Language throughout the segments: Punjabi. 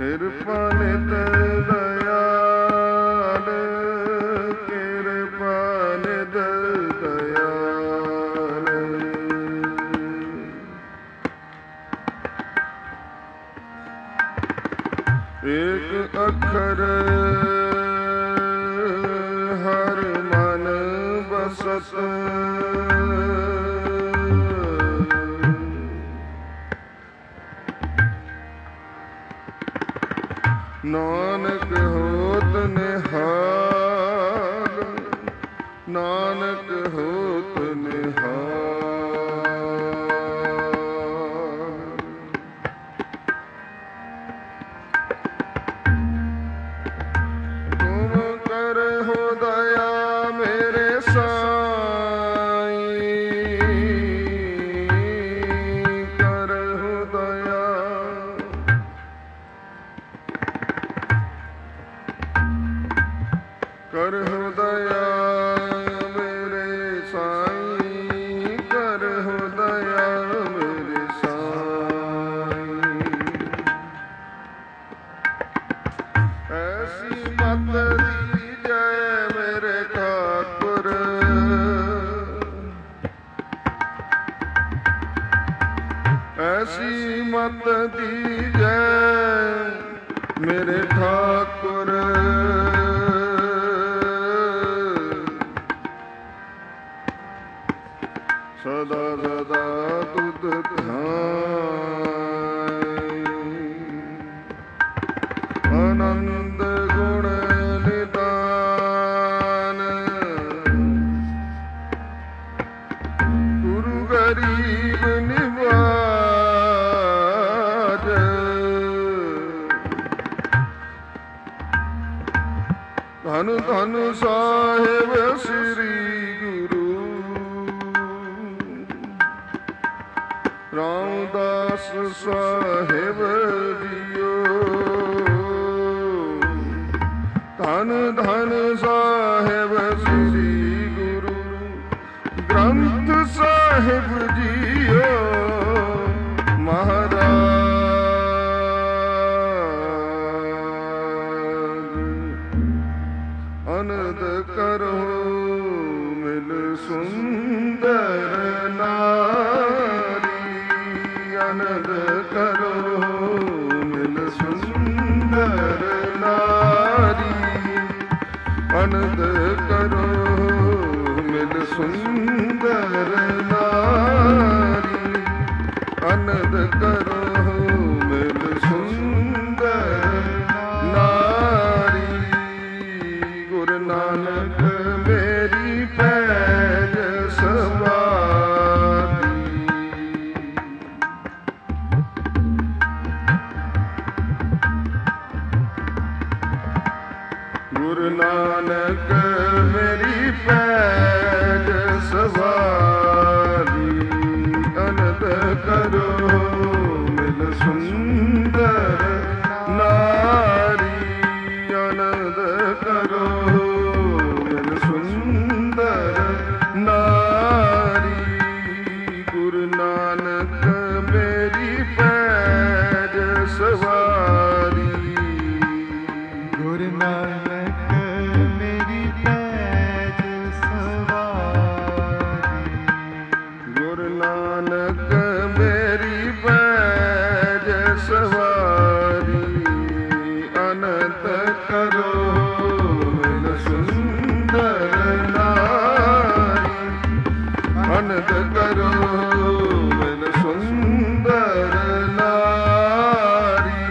ਕਿਰਪਾ ਨਿਤ ਦਇਆਲ, ਕਿਰਪਾ ਨਿਤ ਦਇਆਲ। ਏਕ ਅੱਖਰ ਹਰ ਮਨ ਬਸਤ, ਨਾਨਕ ਹੋਤ ਨਿਹਾਲ, ਨਾਨਕ ਹੋਤ ਨਿਹਾਲ। ਤੁਮ ਕਰਹੁ ਦਇਆ ਮੇਰੇ ਸਾਈਂ, ਕਰਹੁ ਦਇਆ। ਕਰਹੁ ਦਇਆ ਮੇਰੇ ਸਾਈਂ, ਕਰਹੁ ਦਇਆ ਮੇਰੇ ਸਾਈਂ। ਐਸੀ ਮਤ ਦੀਜੈ ਮੇਰੇ ਠਾਕੁਰ, ਐਸੀ ਮਤ ਦੀਜੈ ਮੇਰੇ ਠਾਕੁਰ। ਸਦਾ ਸਦਾ ਤੁਧ ਧਿਆਇ, ਆਨੰਦ ਗੁਣ ਨਿਦਾਨ। ਗੁਰੂ ਗਰੀਬ ਨਿਵਾਜ, ਧੰਨ ਧੰਨ ਸਾਹਿਬ ਸ੍ਰੀ ਗੁਰੂ ਰਾਮਦਾਸ ਸਾਹਿਬ ਜੀਓ। ਧੰਨ ਧੰਨ ਸਾਹਿਬ ਸ੍ਰੀ ਗੁਰੂ ਗ੍ਰੰਥ ਸਾਹਿਬ ਜੀਓ ਮਹਾਰਾਜ। ਅਨੰਦ ਕਰੋ ਮਿਲ ਸੁੰਦਰ ਨਾਰੀ, ਅਨੰਦ ਕਰੋ ਮਿਲ ਸੁੰਦਰ ਨਾਰੀ, ਅਨੰਦ ਕਰੋ ਮਿਲ ਸੁੰਦਰ ਨਾਰੀ, ਅਨੰਦ ਕਰੋ ਮਿਲ ਸੁੰਦਰ ਨਾਰੀ। ਗੁਰੂ ਨਾਨਕ ਮੇਰੀ ਪੈਜ ਸਵਾਰੀ, ਗੁਰੂ ਨਾਨਕ ਮੇਰੀ ਪੈਜ ਸਵਾਰੀ। ਅਨੰਦ ਕਰੋ ਮਿਲ ਸੁੰਦਰ ਨਾਰੀ, ਅਨੰਦ ਕਰੋ ਮਿਲ ਸੁੰਦਰ ਨਾਰੀ। ਗੁਰੂ ਨਾਨਕ ਮੇਰੀ ਪੈਜ ਸਵਾਰੀ, ਗੁਰੂ ਨਾਨਕ ਮੇਰੀ ਪੈਜ ਸਵਾਰੀ। ਗੁਰੂ ਨਾਨਕ ਮੇਰੀ ਪੈਜ ਸਵਾਰੀ। ਅਨੰਤ ਕਰੋ ਮਿਲ ਸੁੰਦਰ ਨਾਰੀ, ਅਨੰਤ ਕਰੋ ਮਿਲ ਸੁੰਦਰ ਨਾਰੀ।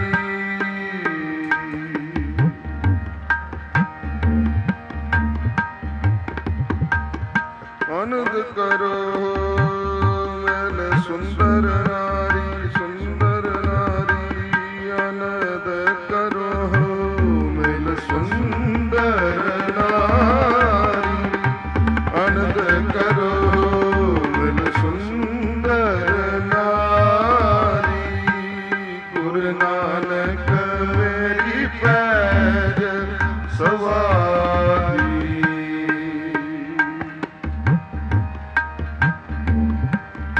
ਅਨੰਦ ਕਰੋ ਮਿਲ ਸੁੰਦਰ ਨਾਰੀ, ਸੁੰਦਰ ਨਾਰੀ। ਅਨੰਦ ਕਰੋ ਮਿਲ ਸੁੰਦਰ ਨਾਰੀ, ਅਨੰਦ ਕਰੋ ਮਿਲ ਸੁੰਦਰ ਨਾਰੀ। ਗੁਰੂ ਨਾਨਕ ਮੇਰੀ ਪੈਜ ਸਵਾਰੀ,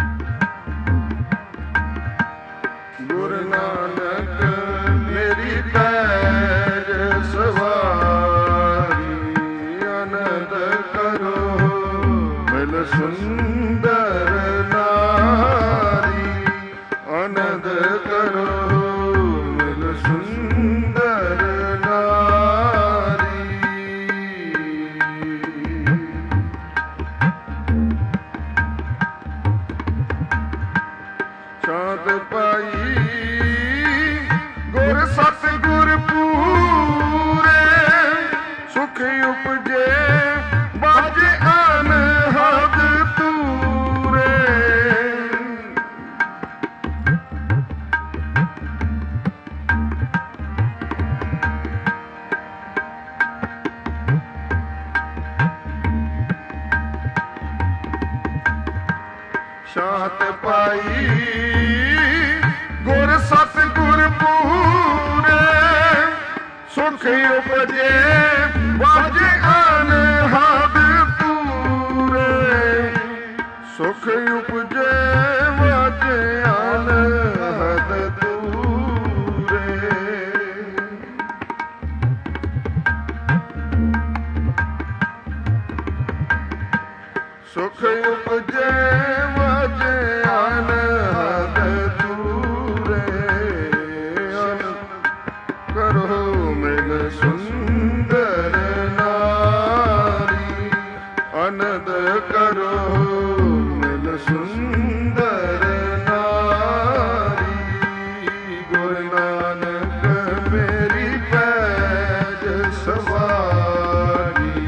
ਗੁਰੂ ਨਾਨਕ ਮੇਰੀ ਸ਼ਾਂਤ ਪਾਈ ਗੁਰ ਸਤ ਗੁਰ ਪੂਰੇ ਸੁਖ ਉਪਜੇ ਬਾਜੇ ਅਨਹਦ ਤੂਰੇ ਸ਼ਾਂਤ ਪਾਈ ਗੁਰ ਸਤ ਗੁਰ ਪੂਰੇ ਸੁਖ ਉਪਜੇ ਬਾਜੇ ਅਨਹਦ ਤੂਰੇ ਸੁਖ ਉਪਜੇ ਬਾਜੇ ਅਨਹਦ ਤੂਰੇ ਸੁਖ ਉਪਜੇ ਬਾਜੇ ਅਨਹਦ ਤੂਰੇ ਕਰੋ ਮਿਲ ਸੁੰਦਰ ਨਾਰੀ ਅਨੰਦ ਕਰੋ ਮਿਲ ਸੁੰਦਰ ਨਾਰੀ ਗੁਰੂ ਨਾਨਕ ਮੇਰੀ ਪੈਜ ਸਵਾਰੀ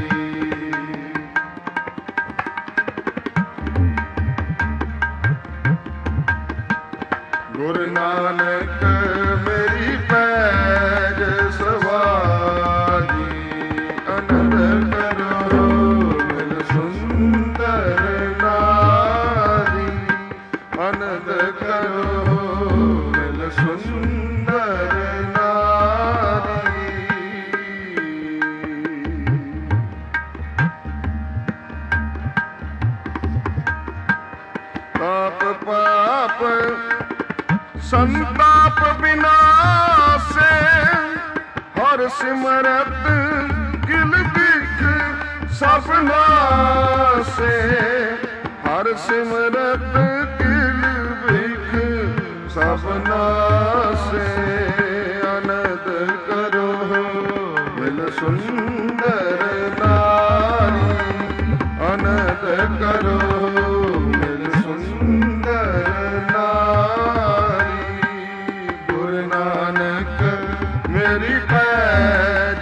ਗੁਰੂ ਨਾਨਕ ਮੇਰੀ ਪੈਜ ਸਵਾਰੀ ਅਨੰਦ ਕਰੋ ਮਿਲ ਸੁੰਦਰ ਨਾਰੀ ਅਨੰਦ ਕਰੋ ਮਿਲ ਸੁੰਦਰ ਨਾਰੀ ਪਾਪ ਪਾਪ ਸੰਤਾਪ ਬਿਨਾਸੇ ਹਰ ਸਿਮਰਤ ਕਿਲ ਬਿਖ ਸਭ ਨਾਸੇ ਹਰ ਸਿਮਰਤ ਕਿਲ ਬਿਖ ਸਭ ਨਾਸੇ ਅਨੰਦ ਕਰੋ ਮਿਲ ਸੁੰਦਰ ਨਾਰੀ ਅਨੰਦ ਕਰੋ ਮਿਲ ਸੁੰਦਰ ਨਾਰੀ ਗੁਰੂ ਨਾਨਕ ਮੇਰੀ ਪੈਜ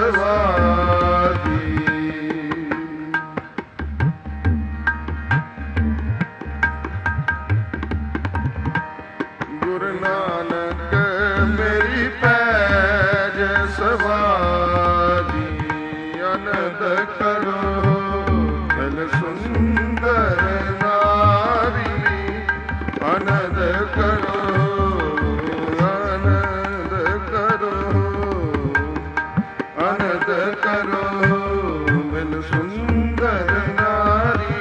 ਸਵਾਰੀ ਗੁਰੂ ਨਾਨਕ ਮੇਰੀ ਪੈਜ ਸਵਾਰੀ ਅਨੰਦ ਕਰੋ ਮਿਲ ਸੁੰਦਰ ਨਾਰੀ ਅਨੰਦ ਕਰੋ ਅਨੰਦ ਕਰੋ ਮਿਲ ਸੁੰਦਰ ਨਾਰੀ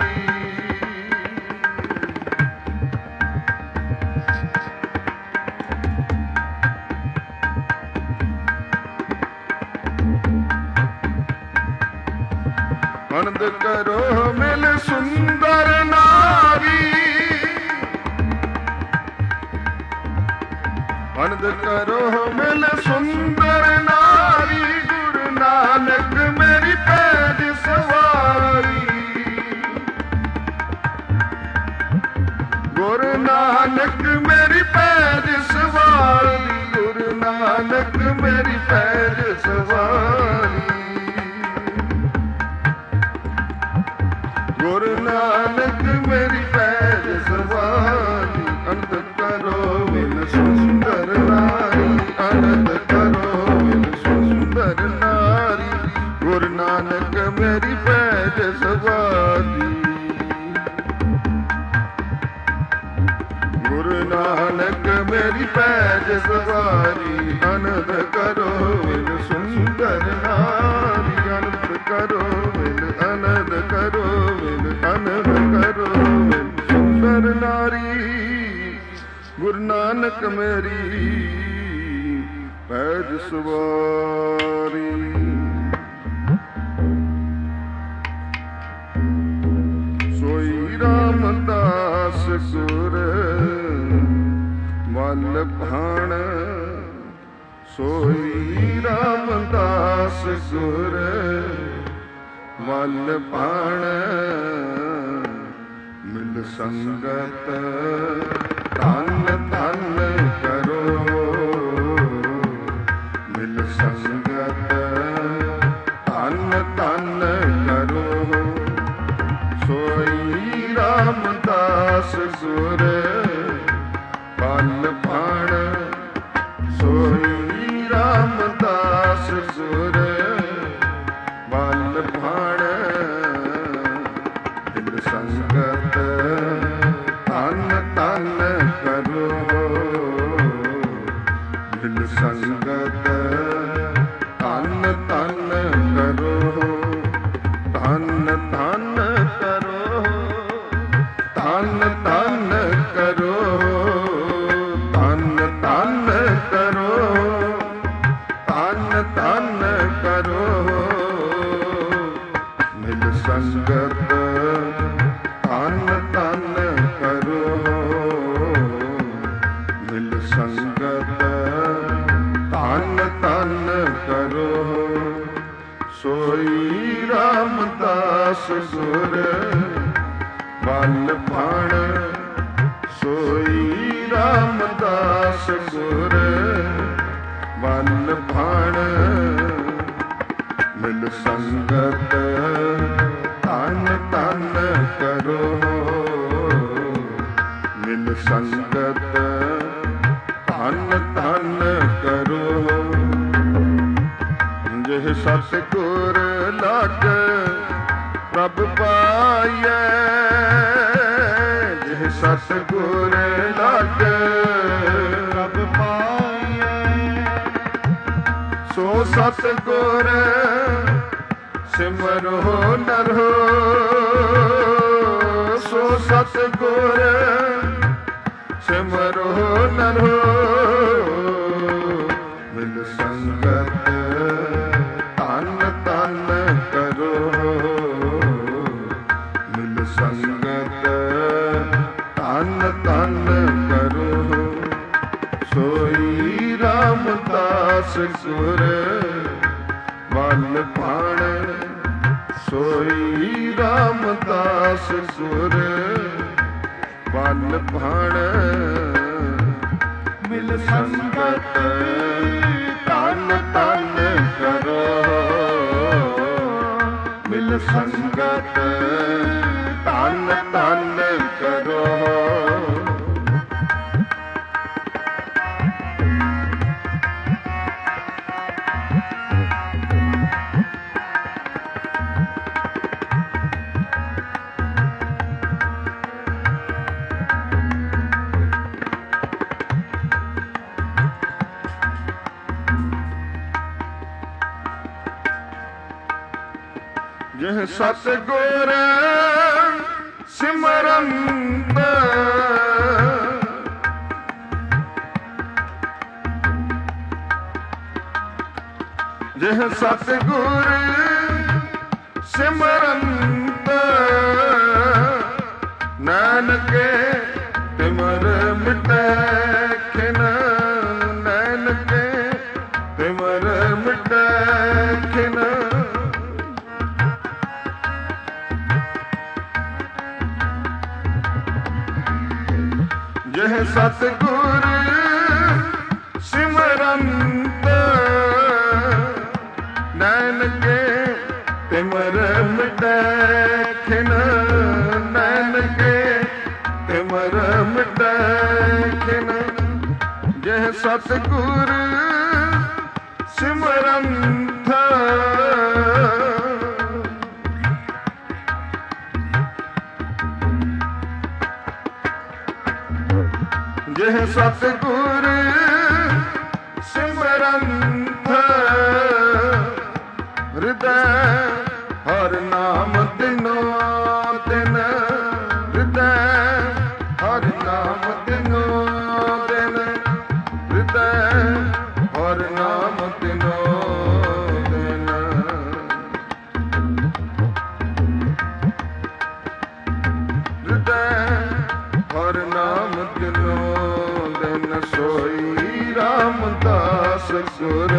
ਅਨੰਦ ਕਰੋ ਮਿਲ ਸੁੰਦਰ ਨਾਰੀ ਅਨੰਦ ਕਰੋ ਮਿਲ ਸੁੰਦਰ ਨਾਰੀ ਗੁਰੂ ਨਾਨਕ ਮੇਰੀ ਪੈਜ ਸਵਾਰੀ ਗੁਰੂ ਨਾਨਕ ਮੇਰੀ ਪੈਜ ਸਵਾਰੀ ਗੁਰੂ ਨਾਨਕ ਮੇਰੀ ਪੈਜ ਸਵਾਰੀ ਗੁਰੂ ਨਾਨਕ ਮੇਰੀ ਪੈਜ ਸਵਾਰੀ ਅਨੰਦ ਕਰੋ ਮਿਲ ਸੁੰਦਰ ਨਾਰੀ ਅਨੰਦ ਕਰੋ ਮਿਲ ਸੁੰਦਰ ਨਾਰੀ ਗੁਰੂ ਨਾਨਕ ਮੇਰੀ ਪੈਜ ਸਵਾਰੀ ਗੁਰੂ ਨਾਨਕ ਮੇਰੀ ਪੈਜ ਸਵਾਰੀ ਅਨੰਦ ਕਰੋ ਮਿਲ ਸੁੰਦਰ ਨਾਰੀ ਅਨੰਦ ਕਰੋ ਮਿਲ ਅਨੰਦ ਕਰੋ ਮਿਲ ਅਨੰਦ ਕਰੋ ਮਿਲ ਸੁੰਦਰ ਨਾਰੀ ਗੁਰੂ ਨਾਨਕ ਮੇਰੀ ਪੈਜ ਸਵਾਰੀ ਸੋਈ ਰਾਮਦਾਸ ਗੁਰ ਮਲ ਭਾਣ ਸੋਈ ਰਾਮਦਾਸ ਗੁਰ ਮਲ ਭਾਣ ਮਿਲ ਸੰਗਤ ਧਨ ਗੁਰ ਬਲ ਭਾਣ ਸੋਈ ਰਾਮਦਾਸ ਗੁਰ ਬਲ ਭਾਣ ਮਿਲ ਸੰਗਤ ਤਨ ਤਨ ਕਰੋ ਮਿਲ ਸੰਗਤ ਤਨ ਤਨ ਕਰੋ ਜਿਹ ਸਤਿਗੁਰ ਲਾਗੈ ਪ੍ਰਭ ਪਾਈਐ ਜਿਹ ਸਤਿਗੁਰ ਲਾਗੈ ਪ੍ਰਭ ਪਾਈਐ ਸੋ ਸਤਿਗੁਰ ਸਿਮਰੋ ਨਰੋ ਸੋ ਸਤਿਗੁਰ ਸਿਮਰੋ ਨਰੋ ਮਿਲ ਸੰਗਤ ਤਨ ਤਨ ਕਰੋ ਮਿਲ ਸੰਗਤ ਤਨ ਤਨ ਕਰੋ ਸੋਈ ਰਾਮਦਾਸ ਗੁਰ ਬਲ ਭਾਣ ਸੋਈ ਰਾਮਦਾਸ ਗੁਰ ਬਲ ਭਾਣ ਮਿਲ ਸੰਗਤ ਤਨ ਤਨ ਕਰੋ ਮਿਲ ਸੰਗਤ ਤਨ ਤਨ ਕਰੋ ਜਿਹ ਸਤਿਗੁਰ ਸਿਮਰੰਤ ਜਿਹ ਸਤਿਗੁਰ ਸਿਮਰੰਤ ਨਾਨਕੇ ਤਿਮਰ ਮਿਟੈ ਖਿਨ ਨਾਨਕੇ ਤਿਮਰ ਮਿਟੈ ਖਿਨ ਜਿਹ ਸਤਿਗੁਰ ਸਿਮਰੰਤ ਨਾਨਕੇ ਤਿਮਰ ਮਿਟੈ ਖਿਨ ਨਾਨਕੇ ਤਿਮਰ ਮਿਟੈ ਖਿਨ ਜਿਹ ਸਤਿਗੁਰ ਸਿਮਰੰਤ ਜਿਹ ਸਤਿਗੁਰ ਸਿਮਰੰਤ ਹਿਰਦੈ ਹਰਿ ਨਾਮ ਦਿਨੋ ਦਿਨ ਹਿਰਦੈ ਹਰਿ ਨਾਮ ਦਿਨੋ ਦਿਨ ਹਿਰਦੈ ਹਰਿ ਨਾਮ ਦਿਨੋ ਦਿਨ ਹਿਰਦੈ ਹਰਿ ਨਾਮ ਦਿਨੋ ਦਿਨ ਸੋਈ ਰਾਮਦਾਸ ਗੁਰ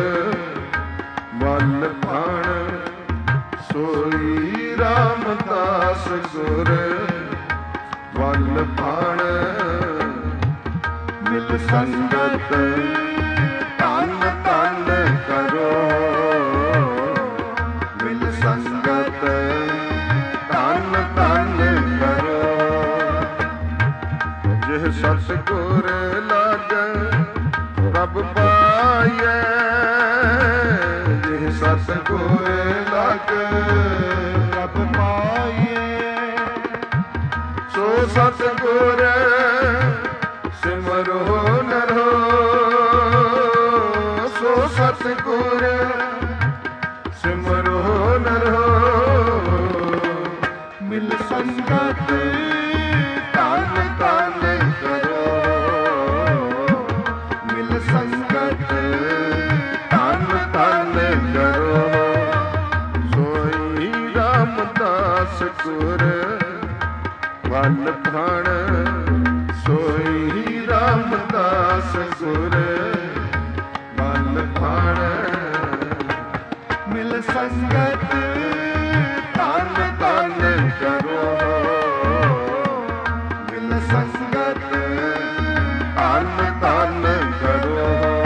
ਬਲ ਭਾਣ ਸੋਈ ਰਾਮਦਾਸ ਗੁਰ ਬਲ ਭਾਣ ਮਿਲ ਸੰਗਤ ਤਨ ਤਨ ਕਰੋ ਮਿਲ ਸੰਗਤ ਤਨ ਤਨ ਕਰੋ ਜਿਹ ਸਤਿਗੁਰ ਲਾਗੈ ਪ੍ਰਭ ਪਾਈਐ ਜਿਹ ਸਤਿਗੁਰ ਲਾਗੈ ਪ੍ਰਭ ਪਾਈਐ ਸੋ ਸਤਿਗੁਰ ਸਿਮਰੋ ਨਰੋ ਸੋ ਸਤਿਗੁਰ ਸਿਮਰੋ ਨਰੋ ਮਿਲ ਸੰਗਤ ਤਨ ਤਨ ਕਰੋ ਮਿਲ ਸੰਗਤ ਤਨ ਤਨ ਕਰੋ ਸੋਈ ਰਾਮਦਾਸ ਗੁਰ ਬਲ ਭਾਣ ਸੋਈ ਰਾਮਦਾਸ ਗੁਰ ਬਲ ਭਾਣ ਮਿਲ ਸੰਗਤ ਤਨ ਤਨ ਧੰਨ ਧੰਨ ਕਰੋ।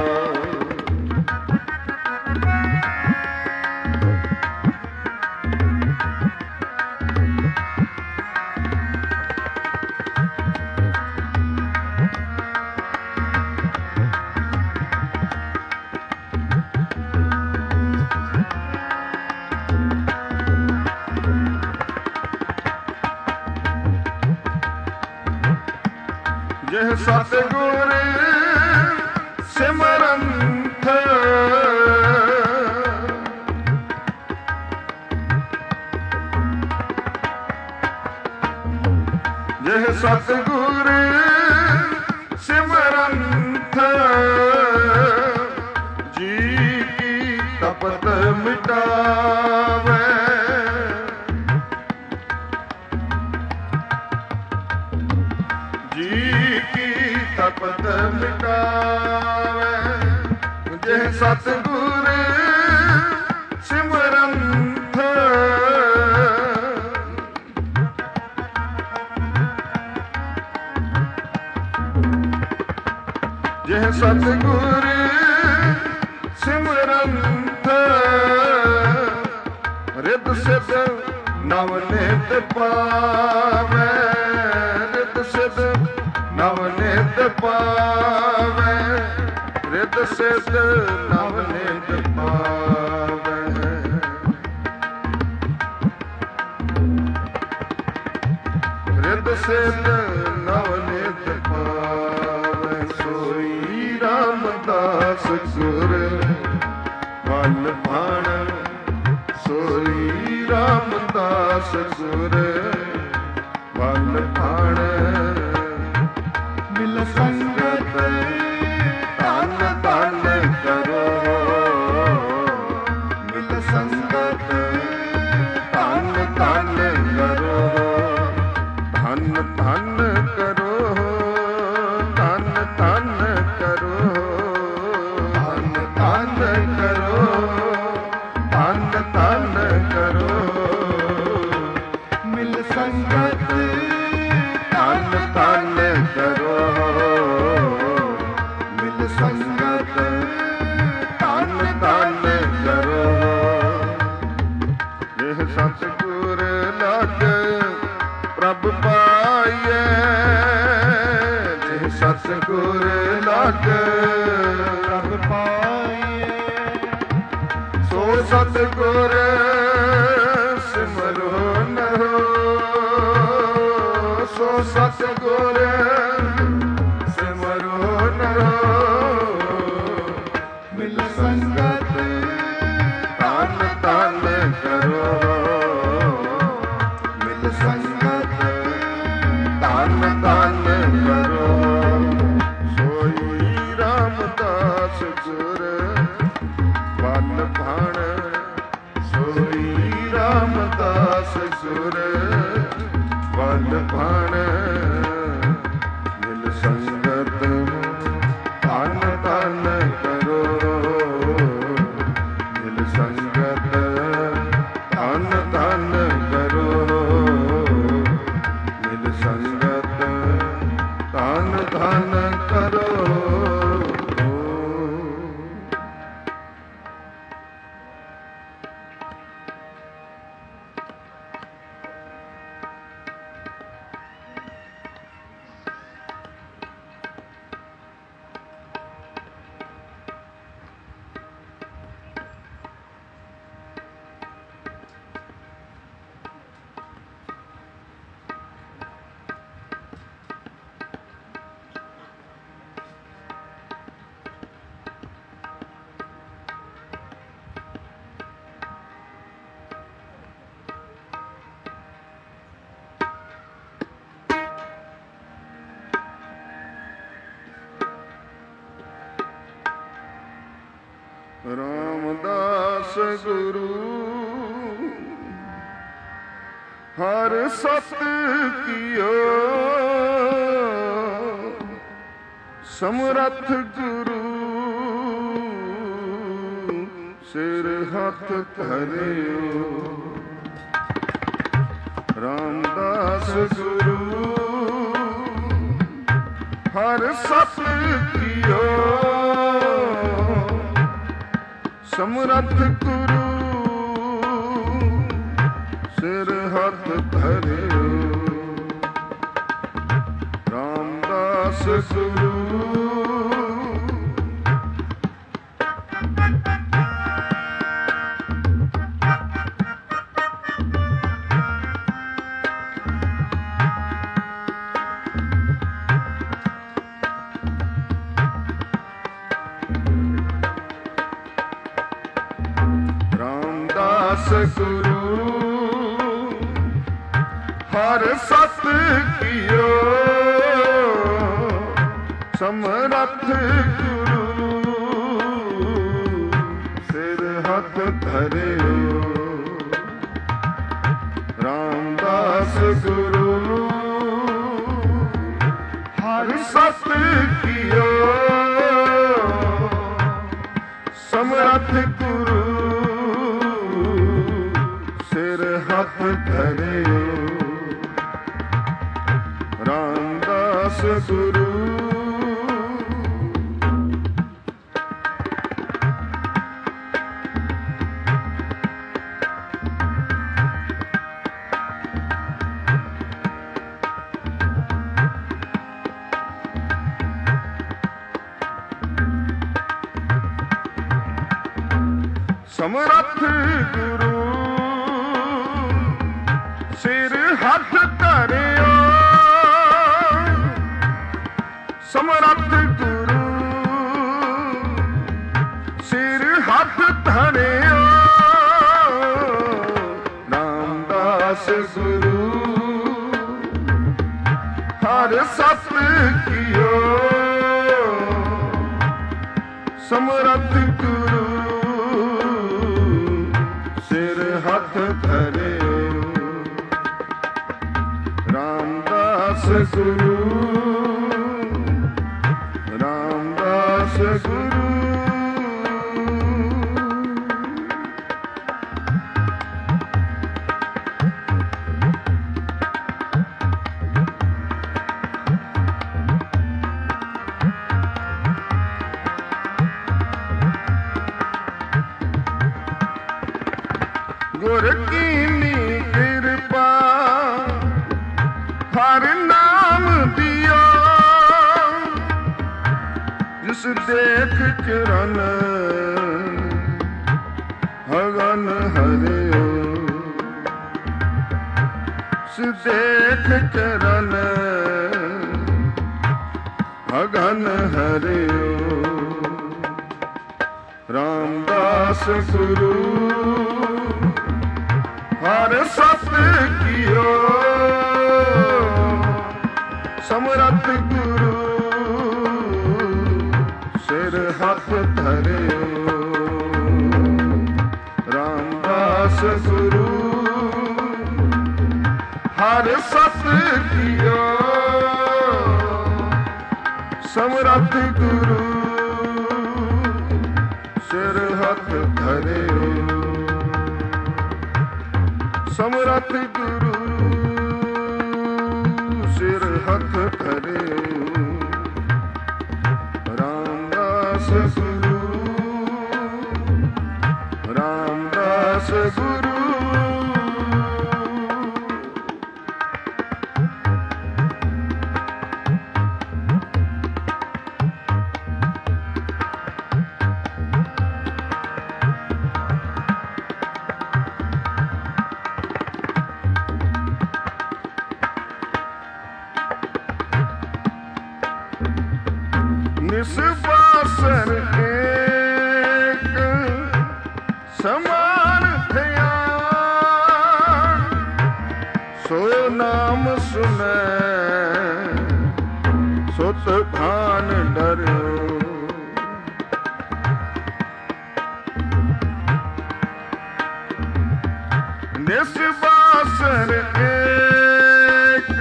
ਜਿਹ ਸਤਿਗੁਰ ਸਿਮਰੰਥ ਜਿਹ ਸਤਿਗੁਰ ਸਿਮਰੰਥ ਜੀ ਕੀ ਤਪਤ ਮਿਟਾਵੇ। ਜੀ ਕੀ ਤਪਤ ਮਿਟਾਵੇ। ਜਿਹ ਸਤਿਗੁਰ ਸਿਮਰੰਥ ਜਿਹ ਸਤਿਗੁਰ ਸਿਮਰੰਥ ਰਿਦ ਸਿਧ ਨਵ ਨਿਤ ਪਾਵੇ। ਰਿਦ ਸਿਧ ਨਵ ਨਿਤ ਪਾਵੇ। ਰਿਦ ਸਿਧ ਨਵ ਨਿਤ ਪਾਵੇ। ਰਿਦ ਸਿਧ ਨਵ ਨਿਤ ਪਾਵੇ। ਸੋਈ ਰਾਮਦਾਸ ਗੁਰ ਵਲ ਭਾਣ। ਸੋਈ ਰਾਮਦਾਸ ਗੁਰ ਵਲ ਭਾਣ। ਮਿਲ ਸੰਗਤ ਧੰਨ ਧੰਨ ਕਰੋ। ਮਿਲ ਸੰਗਤ ਧੰਨ ਧੰਨ ਕਰੋ। ਧੰਨ ਧੰਨ ਕਰੋ। ਧੰਨ ਧੰਨ ਕਰੋ। ਧੰਨ ਧੰਨ ਕਰੋ। ਧੰਨ ਧੰਨ ਕਰੋ। ਮਿਲ ਸੰਗਤ ਧੰਨ ਧੰਨ ਕਰੋ। ਮਿਲ ਸੰਗਤ ਧੰਨ ਧੰਨ ਕਰੋ। ਇਹ ਸਤਿਗੁਰ ਲਗ ਪ੍ਰਭ ਪਾਈਐ। ਜਿਹ ਸਤਿਗੁਰ ਲਗ ਪ੍ਰਭ ਪਾਈਐ। ਸੋ ਸਤਿਗੁਰ ਸਿਮਰੋ ਨਰੋ। ਸੋ ਸਤਿਗੁਰ ਸਿਮਰੋ ਨਰੋ। ਮਿਲ ਸੰਗਤ ਧੰਨ ਧੰਨ ਕਰੋ। ਮਿਲ ਸੰਗਤ ਧੰਨ ਧੰਨ ਕਰੋ। ਸੋਈ ਰਾਮਦਾਸ ਗੁਰ ਵਲ ਭਾਣ। ਸੋਈ ਰਾਮਦਾਸ ਗੁਰ ਵਲ ਭਾਣ। ਮਿਲ ਸੰਗਤ ਧੰਨ ਧੰਨ ਕਰੋ। ਮਿਲ ਸੰਗਤ ਧੰਨ ਧੰਨ ਕਰੋ। ਮਿਲ ਸੰਗਤ ਧੰਨ ਧੰਨ ਕਰੋ। ਰਾਮਦਾਸ ਗੁਰੂ ਹਰ ਸਤ ਕੀਓ। ਸਮਰੱਥ ਗੁਰੂ ਸਿਰ ਹੱਥ ਧਰਿਓ। ਰਾਮਦਾਸ ਗੁਰੂ ਹਰ ਸਤ ਕੀਓ ਸਮਰੱਥ ਗੁਰੂ ਸਿਰ ਹੱਥ ਧਰਿਓ ਰਾਮਦਾਸ ਗੁਰੂ ਗੁਰੂ ਹਰ ਸਤ ਕੀਓ ਸਮਰੱਥ ਗੁਰੂ ਸਿਰ ਹੱਥ ਧਰਿਓ ਰਾਮਦਾਸ ਗੁਰੂ ਹਰ ਸਤ ਕੀਓ ਸਮਰੱਥ ਗੁਰੂ ਹੱਥ ਧਰਿਓ ਰਾਮਦਾਸ ਗੁਰੂ ਸਮਰੱਥ ਗੁਰੂ ਸਿਰ ਹੱਥ ਧਰਿਓ ਸਮਰੱਥ ਗੁਰੂ ਸਿਰ ਹੱਥ ਧਰਿਓ ਰਾਮਦਾਸ ਗੁਰੂ ਹਰ ਸਤ ਕੀਓ ਸਮਰੱਥ ਗੁਰੂ ਸਿਰ ਹੱਥ ਧਰਿਓ ਰਾਮਦਾਸ ਗੁਰੂ ਰਾਮਦਾਸ ਗੁਰੂ ਗੁਰ ਕੀਨੀ ਕਿਰਪਾ ਹਰ ਨਾਮ ਦਿਓ ਜਿਸ ਦੇਖ ਚਰਨ ਹਗਨ ਹਰਿਓ ਜਿਸ ਦੇਖ ਚਰਨ ਹਗਨ ਹਰਿਓ ਰਾਮਦਾਸ ਗੁਰੂ ਹਰ ਸਤ ਕੀਓ ਸਮਰੱਥ ਗੁਰੂ ਸਿਰ ਹੱਥ ਧਰਿਓ ਰਾਮਦਾਸ ਗੁਰੂ ਹਰ ਸਤ ਕੀਓ ਸਮਰੱਥ ਗੁਰੂ ਸਿਰ ਹੱਥ ਧਰਿਓ ਸਮਰੱਥ ਗੁਰੂ ਸਿਰ ਹੱਥ ਧਰਿਓ ਰਾਮਦਾਸ ਗੁਰੂ ਰਾਮਦਾਸ ਗੁਰੂ ਨਿਸਵਾਸਰ ਏਕ ਸਮਾਨ ਥਿਆ ਸੋ ਨਾਮ ਸੁਨੈ ਸੁਤ ਭਾਨ ਡਰਿਓ ਨਿਸਵਾਸਰ ਏਕ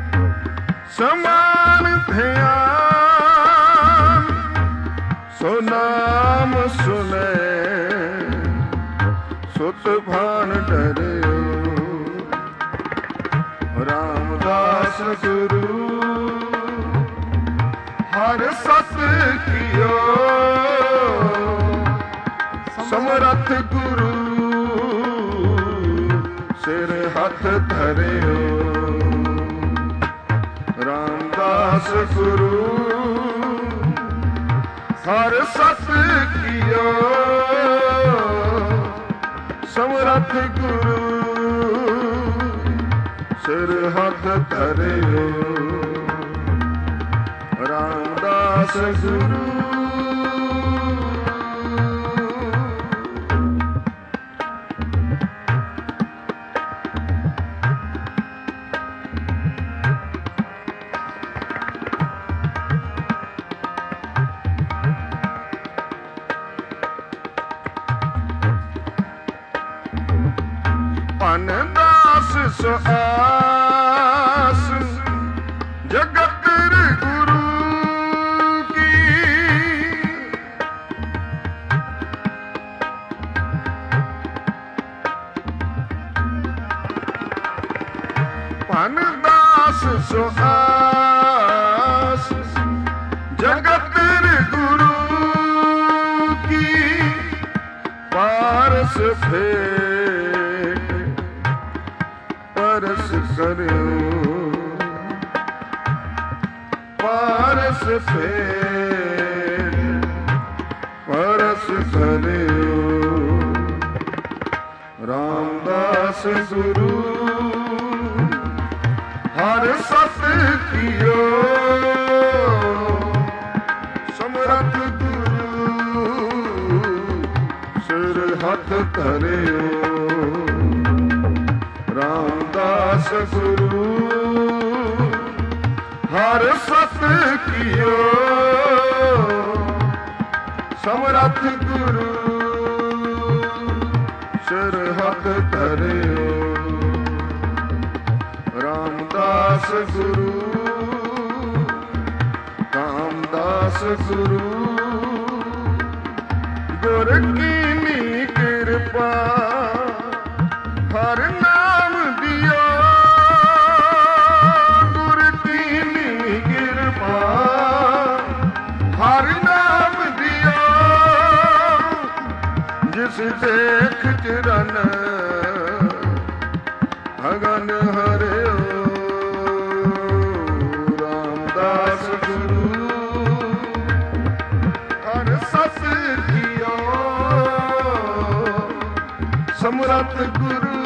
ਸਮਾਨ ਥਿਆ ਸੋ ਨਾਮ ਸੁਨੈ ਸੁਤ ਭਾਨ ਡਰਿਓ ਰਾਮਦਾਸ ਗੁਰੂ ਹਰ ਸਤ ਕੀਓ ਸਮਰੱਥ ਗੁਰੂ ਸਿਰ ਹੱਥ ਧਰਿਓ ਰਾਮਦਾਸ ਗੁਰੂ ਹਰ ਸਤ ਕੀਓ ਸਮਰੱਥ ਗੁਰੂ ਸਿਰ ਹੱਥ ਧਰਿਓ ਰਾਮਦਾਸ ਗੁਰੂ ਦਾਸ ਸੁਆਸ ਜਗਤ ਗੁਰੂ ਕੀ ਪਨ ਦਾਸ ਸੁਆਸ ਜਗਤ ਗੁਰੂ ਕੀ ਪਾਰਸ ਫੇਟ ਪਰਸ ਕਰਿਓ ਪਾਰਸ ਫੇਟ ਪਰਸ ਕਰਿਓ ਰਾਮਦਾਸ ਗੁਰੂ ਹਰ ਸਤ ਕੀਓ ਸਮਰੱਥ ਗੁਰੂ ਸਿਰ ਹੱਥ ਧਰਿਓ ਰਾਮਦਾਸ ਗੁਰੂ ਹਰ ਸਤ ਕੀਓ ਸਮਰੱਥ ਗੁਰੂ ਸਿਰ ਹੱਥ ਧਰਿਓ ਰਾਮਦਾਸ ਗੁਰੂ ਰਾਮਦਾਸ ਗੁਰੂ ਗੁਰ ਕੀਨੀ ਕਿਰਪਾ ਹਰ ਨਾਮ ਦਿਓ ਗੁਰ ਕੀਨੀ ਕਿਰਪਾ ਹਰ ਨਾਮ ਦਿਓ ਜਿਸ ਦੇਖ ਚਰਨ ਅਗਨ ਹਰਿਓ ਰਾਮਦਾਸ ਗੁਰੂ ਹਰ ਸਤ ਕੀਓ ਸਮਰੱਥ ਗੁਰੂ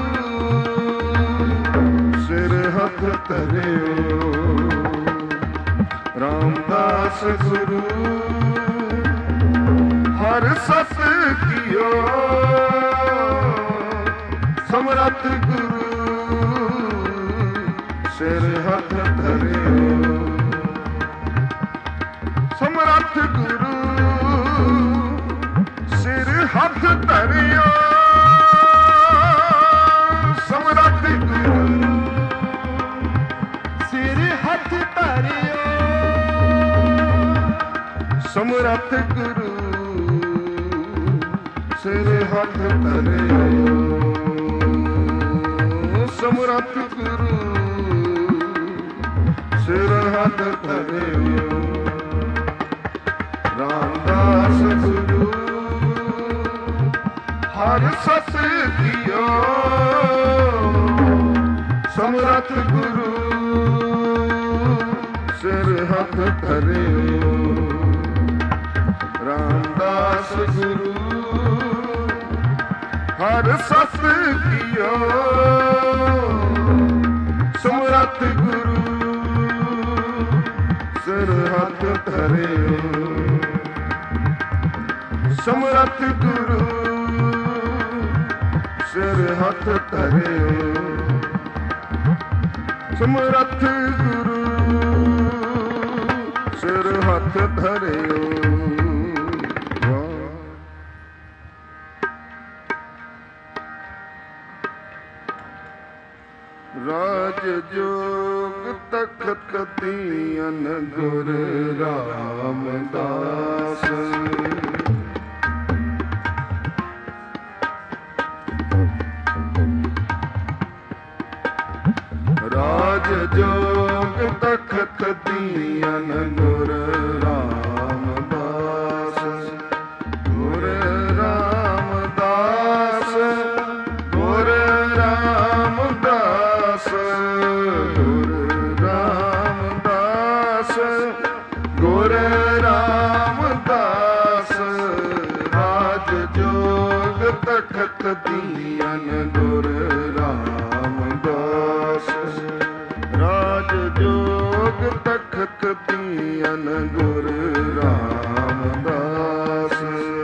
ਸਿਰ ਹੱਥ ਧਰਿਓ ਰਾਮਦਾਸ ਗੁਰੂ ਹਰ ਸਤ ਕੀਓ ਸਮਰੱਥ ਗੁਰੂ ਸਿਰ ਹੱਥ ਧਰਿਓ ਸਮਰੱਥ ਗੁਰੂ ਸਿਰ ਹੱਥ ਧਰਿਓ ਸਮਰੱਥ ਗੁਰੂ ਸਿਰ ਹੱਥ ਧਰਿਓ ਸਮਰੱਥ ਗੁਰੂ ਸਿਰ ਹੱਥ ਧਰਿਓ ਸਮਰੱਥ ਗੁਰੂ ਸਿਰ ਹੱਥ ਧਰਿਓ ਰਾਮਦਾਸ ਗੁਰੂ ਹਰ ਸਤ ਕੀਓ ਸਮਰੱਥ ਗੁਰੂ ਸਿਰ ਹੱਥ ਧਰਿਓ ਰਾਮਦਾਸ ਗੁਰੂ ਹਰ ਸਤ ਕੀਓ ਸਮਰੱਥ ਗੁਰੂ ਸਿਰ ਹੱਥ ਧਰਿਓ ਸਮਰੱਥ ਗੁਰੂ ਸਿਰ ਹੱਥ ਧਰਿਓ ਸਮਰੱਥ ਗੁਰੂ ਸਿਰ ਹੱਥ ਧਰਿਓ ਰਾਜ ਜੋਗ ਤਖਤ ਦੀਨ ਗੁਰ ਰਾਮਦਾਸ ਰਾਜ ਜੋਗ ਤਖਤ ਦੀਨ ਗੁਰ ਦੀਨ ਗੁਰ ਰਾਮਦਾਸ। ਰਾਜ ਜੋਗ ਤਖਤ ਦੀਨ ਗੁਰ ਰਾਮਦਾਸ।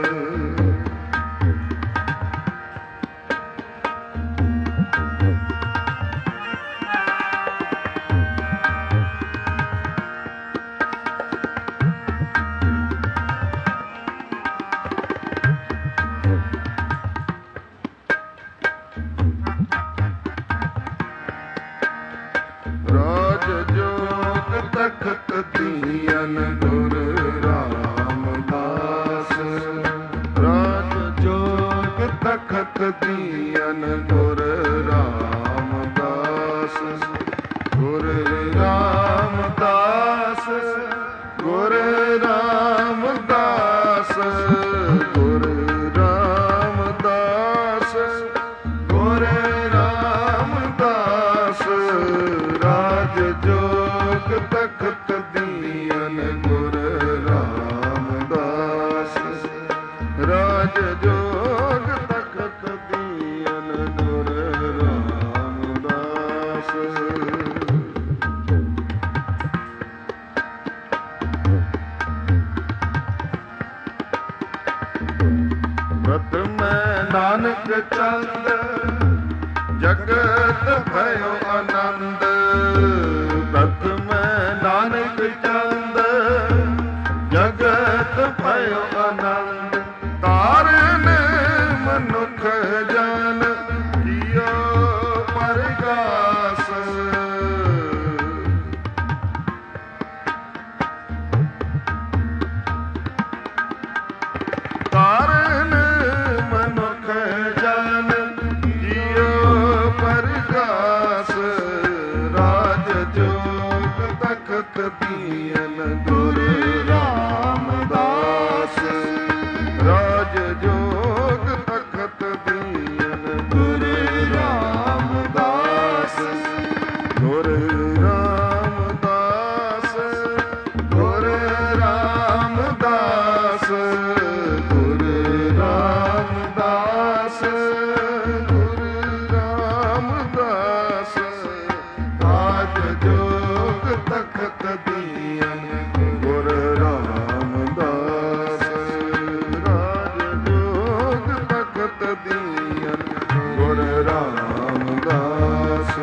ਰਾਜ ਜੋਗ ਤਖਤ ਦੀਨ ਗੁਰ ਰਾਮਦਾਸ। ਰਾਜ ਜੋਗ ਤਖਤ ਦੀਨ ਗੁਰ ਰਾਮਦਾਸ। ਗੁਰ ਰਾਮਦਾਸ ਗੁਰ ਰਾਮਦਾਸ ਗੁਰ ਰਾਮਦਾਸ ਗੁਰ ਰਾਮਦਾਸ। ਰਾਜ ਜੋਗ ਤਖਤ ਦੀਨ ਗੁਰ ਰਾਮਦਾਸ। ਰਾਜ ਜੋਗ ਤਖਤ ਦੀਨ ਗੁਰ ਰਾਮਦਾਸ। ਪ੍ਰਥਮ ਨਾਨਕ ਚੰਦ ਜਗਤ ਭਇਓ ਆਨੰਦ। ਪ੍ਰਥਮ ਨਾਨਕ ਚੰਦ ਜਗਤ ਭਇਓ ਆਨੰਦ। ਤਾਰਨ ਮਨੁੱਖ ਜਨ ਕੀਓ ਪਰਗਾਸ। ਤਾਰਨ ਮਨੁੱਖ ਜਨ ਜੀਓ ਪਰਗਾਸ। ਰਾਜ ਜੋਗ ਤਖਤ ਦੀਨ ਗੁਰ ਰਾਮਦਾਸ। ਰਾਜ ਜੋਗ ਤਖਤ ਦੀਨ ਗੁਰ ਰਾਮਦਾਸ। ਗੁਰ ਰਾਮਦਾਸ ਗੁਰ ਰਾਮਦਾਸ ਗੁਰ ਰਾਮਦਾਸ ਗੁਰ ਰਾਮਦਾਸ। ਰਾਜ ਜੋਗ ਤਖਤ ਦੀਨ ਗੁਰ ਰਾਮਦਾਸ। ਰਾਜ ਜੋਗ ਤਖਤ ਦੀਨ ਗੁਰ ਰਾਮਦਾਸ।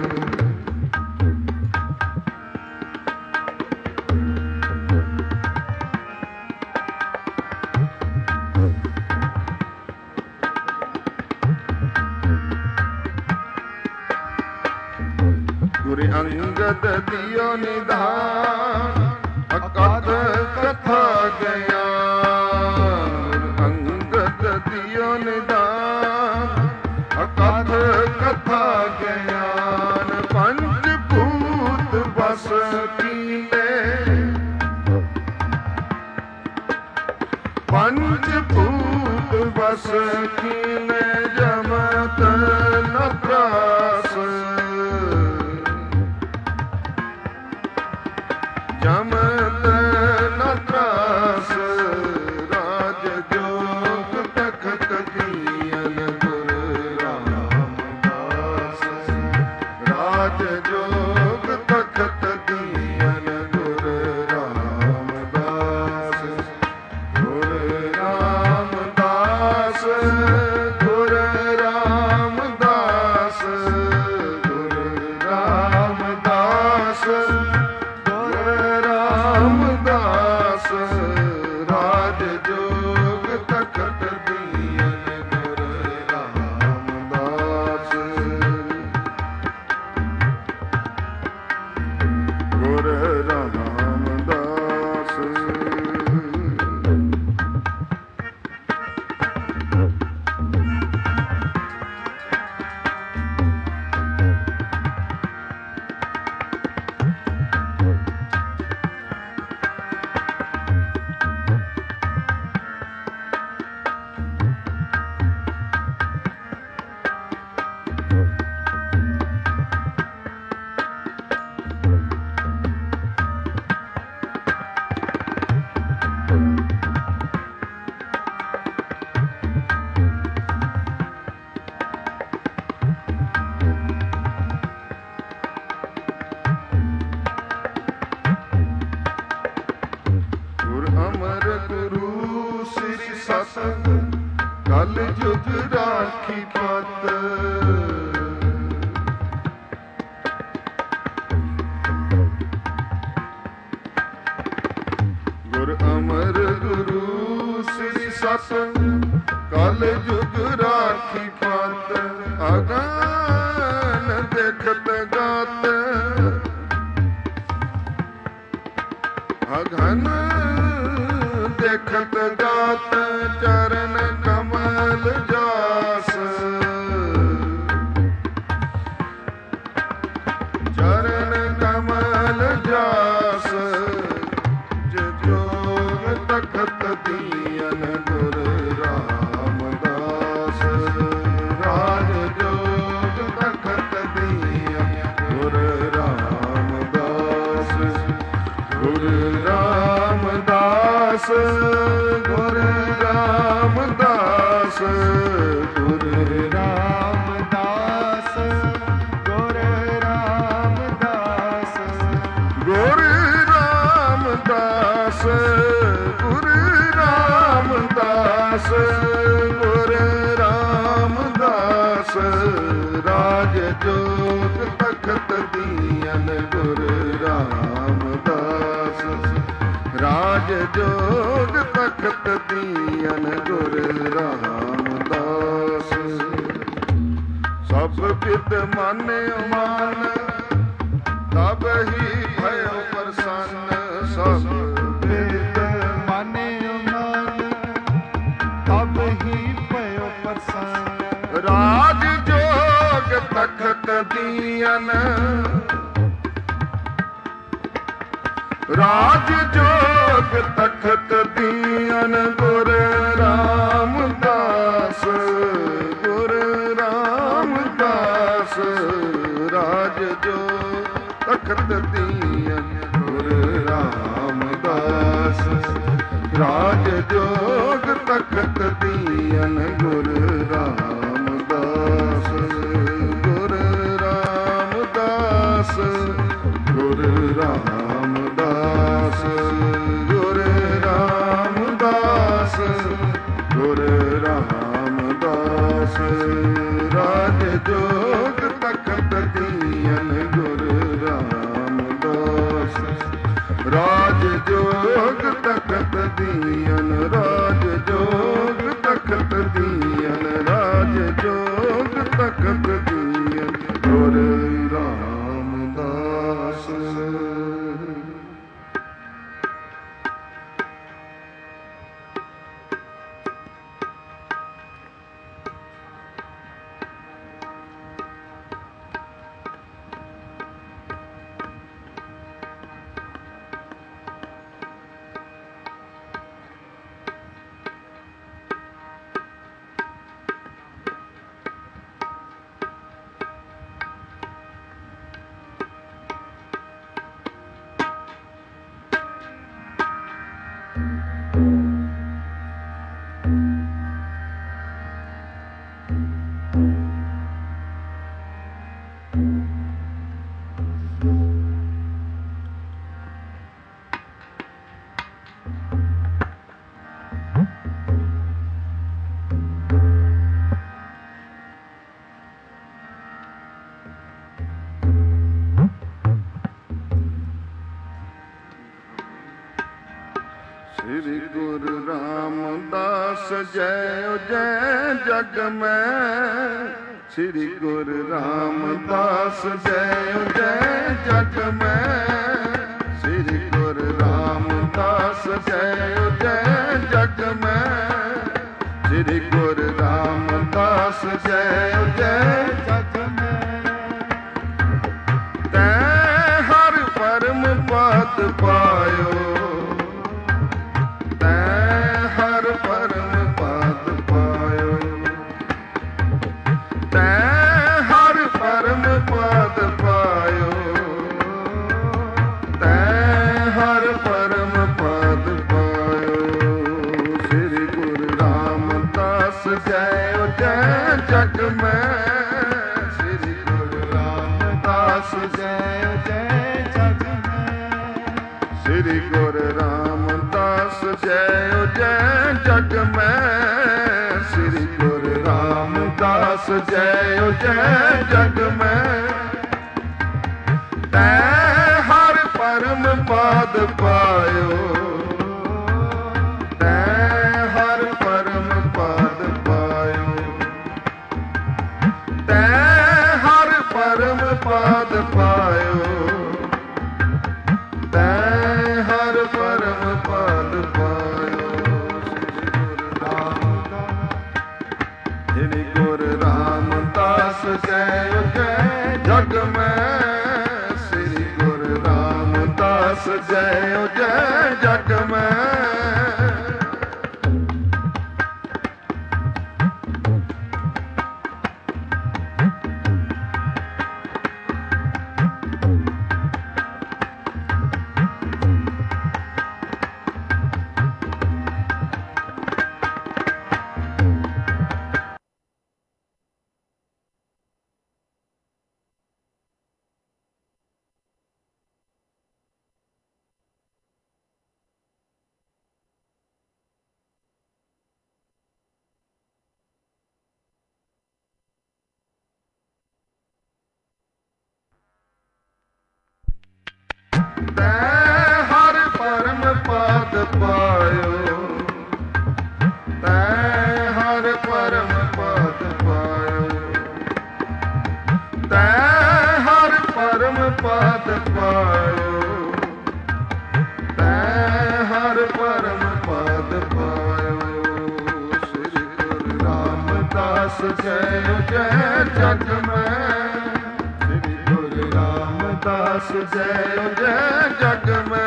ਗੁਰ ਅੰਗਦ ਦਿਓ ਨਿਧਾਨ ਅਕਥ ਕਥਾ ਗਿਆਨ। ਗੁਰ ਅੰਗਦ ਦਿਓ ਨਿਧਾਨ ਅਕਥ ਕਥਾ ਗਿਆਨ। ਪੰਜ ਭੂਤ ਬਸ ਕੀਨੇ ਪੰਜ ਭੂਤ ਬਸ ਕੀਨੇ ਜਮਤ ਨ ਤਰਾਸ। ਜਮਤ ਨ ਤਰਾਸ। ਰਾਜ ਜੋਗ ਤਖਤ ਦੀਨ ਗੁਰ ਰਾਮਦਾਸ। ਰਾਜ ਜੋਗ ਤਖਤ ਦੀਨ ਗੁਰ ਰਾਮਦਾਸ। ਗੁਰ ਰਾਮਦਾਸ ਗੁਰ ਰਾਮਦਾਸ ਸਤ ਕਲ ਜੁਗ ਰਾਖੀ ਪਤ। ਗੁਰ ਅਮਰ ਗੁਰੂ ਸ੍ਰੀ ਸਤ ਕਲ ਜੁਗ ਰਾਖੀ ਪਤ। ਅਗਨ ਦੇਖਤ ਗਾਤ ਅਗਨ ਦੇਖਤ ਗਾਤ ਚਰਨ ਕਮਲ ਜਾਸ। ਚਰਨ ਕਮਲ ਜਾਸ ਜੋਗ ਤਖਤ ਦੀਨ ਗੁਰ ਰਾਮਦਾਸ। ਰਾਜ ਜੋਗ ਤਖਤ ਦੀਨ ਗੁਰ ਰਾਮਦਾਸ। ਗੁਰ ਰਾਮਦਾਸ ਗੁਰ ਰਾਮਦਾਸ ਗੁਰ ਰਾਮਦਾਸ ਗੁਰ ਰਾਮਦਾਸ। ਗੁਰ ਰਾਮਦਾਸ ਗੁਰ ਰਾਮਦਾਸ ਗੁਰ ਰਾਮਦਾਸ। ਰਾਜ ਜੋਗ ਤਖਤ ਦੀਨ ਗੁਰ ਰਾਮਦਾਸ। ਰਾਜ ਜੋਗ ਤਖਤ ਦੀਨ ਗੁਰ ਰਾਮਦਾਸ। ਸਭ ਬਿਦ ਮਾਨਿ ਮਾਨ ਤਬ ਹੀ ਭਇਓ ਪ੍ਰਸੰਨ। ਸਭ ਬਿਦ ਮਾਨਿ ਮਾਨ ਤਬ ਹੀ ਭਇਓ ਪ੍ਰਸੰਨ। ਰਾਜ ਜੋਗ ਤਖਤ ਦੀਨ ਰਾਜ ਜੋਗ ਤਖਤ ਦੀਨ ਗੁਰ ਰਾਮਦਾਸ। ਗੁਰ ਰਾਮਦਾਸ ਰਾਜ ਜੋਗ ਤਖਤ ਦੀਨ ਗੁਰ ਰਾਮਦਾਸ। ਰਾਜ ਜੋਗ ਤਖਤ ਦੀਨ ਗੁਰ ਰਾਮਦਾਸ। ਗੁਰ ਰਾਮਦਾਸ ਗੁਰ ਰਾਮਦਾਸ ਗੁਰ ਰਾਮਦਾਸ ਗੁਰ ਰਾਮਦਾਸ। ਰਾਜ ਜੋਗ ਤਖਤ ਦੀਨ ਗੁਰ ਰਾਮਦਾਸ। ਰਾਜ ਜੋਗ ਤਖਤ ਦੀਨ ਰਾਜ ਜੋਗ ਤਖਤ ਦੀਨ ਰਾਜ ਜੋਗ ਤਖਤ ਦੀਨ ਗੁਰ ਰਾਮਦਾਸ। ਸ੍ਰੀ ਗੁਰੂ ਰਾਮਦਾਸ ਜੈ ਜੈ ਜਗ ਮੈਂ। ਸ੍ਰੀ ਗੁਰੂ ਰਾਮਦਾਸ ਜੈ ਜੈ ਜਗ ਮੈਂ। ਸ੍ਰੀ ਗੁਰੂ ਰਾਮਦਾਸ ਜੈ ਜੈ ਜਗ ਮੈਂ। ਸ੍ਰੀ ਗੁਰੂ ਰਾਮਦਾਸ ਜੈ ਜੈ ਜਗ ਮੈਂ। ਤੈ ਹਰ ਪਰਮ ਪਦ ਪਾਇਓ। ਹਰ ਪਰਮ ਪਦ ਪਾਇਓ। ਤੈ ਹਰ ਪਰਮ ਪਦ ਪਾਇਓ। ਤੈ ਹਰ ਪਰਮ ਪਦ ਪਾਇਓ। ਸ੍ਰੀ ਗੁਰੂ ਰਾਮਦਾਸ ਜੈ ਜੈ ਜਗ ਮੈਂ। ਸ੍ਰੀ ਗੁਰੂ ਰਾਮਦਾਸ ਜੈ ਜੈ ਜਗ ਮੈਂ। ਸ੍ਰੀ ਗੁਰੂ ਰਾਮਦਾਸ ਜੈ ਜੈ ਜਗ ਜਗ ਮੈਂ ਸ੍ਰੀ ਗੁਰੂ ਰਾਮਦਾਸ ਜੈ ਓ ਜੈ ਜਗ ਮੈਂ ਤੈ ਹਰ ਪਰਮ ਪਾਦ ਪਾਇਓ ਤੈ ਹਰ ਪਰਮ ਪਾਦ ਪਾਇਓ ਤੈ ਹਰ ਪਰਮ ਪਾਦ ਪਾਇਓ ਤੈ ਹਰ ਪਰਮ ਪਾਦ ਪਾਇਓ ਸ੍ਰੀ ਗੁਰੂ ਰਾਮਦਾਸ ਜੈ ਜੈ ਜਗ ਮੈਂ ਸ੍ਰੀ ਗੁਰੂ ਰਾਮਦਾਸ ਜੈ ਜੈ ਜਗ ਮੈਂ ਤੈ ਹਰ ਪਰਮ ਪਾਦ ਪਾਇਓ ਤੈ ਹਰ ਪਰਮ ਪਾਦ ਪਾਇਓ ਤੈ ਹਰ ਪਰਮ ਪਾਦ ਪਾਇਓ ਤੈ ਹਰ ਪਰਮ ਪਾਦ ਪਾਇਓ ਸ੍ਰੀ ਗੁਰੂ ਰਾਮਦਾਸ ਜੈ ਜੈ ਜਗ ਮੈਂ ਸ੍ਰੀ ਗੁਰੂ ਰਾਮਦਾਸ ਜੈ ਜੈ ਜਗ ਮੈਂ